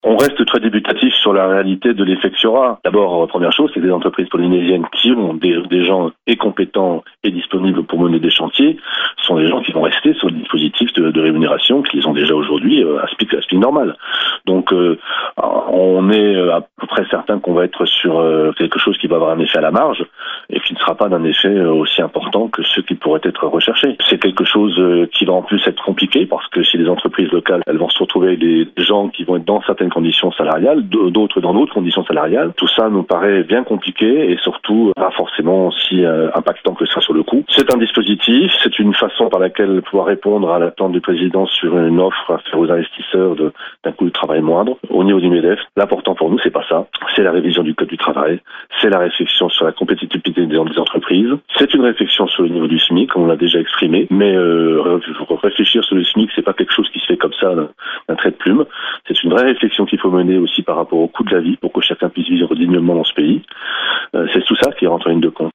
On reste très débutatif sur la réalité de l'effet que ça aura. D'abord, première chose, c'est que les entreprises polynésiennes qui ont des gens et compétents et disponibles pour mener des chantiers sont des gens qui vont rester sur le dispositif de rémunération qu'ils ont déjà aujourd'hui à SPIC normal. Donc, on est à peu près certain qu'on va être sur quelque chose qui va avoir un effet à la marge et qui ne sera pas d'un effet aussi important que ceux qui pourraient être recherchés. C'est quelque chose qui va en plus être compliqué parce que si les entreprises locales, elles vont se retrouver avec des gens qui vont être dans certaines conditions salariales, d'autres dans d'autres conditions salariales. Tout ça nous paraît bien compliqué et surtout pas forcément aussi impactant que ça sur le coût. C'est un dispositif, c'est une façon par laquelle pouvoir répondre à l'attente du président sur une offre à faire aux investisseurs d'un coût de travail moindre. Au niveau du MEDEF, l'important pour nous, c'est pas ça. C'est la révision du code du travail, c'est la réflexion sur la compétitivité des entreprises, c'est une réflexion sur le niveau du SMIC, comme on l'a déjà exprimé, mais réfléchir sur le SMIC, c'est pas quelque chose qui se fait comme ça d'un trait de plume. C'est une vraie réflexion qu'il faut mener aussi par rapport au coût de la vie pour que chacun puisse vivre dignement dans ce pays. C'est tout ça qui rentre en ligne de compte.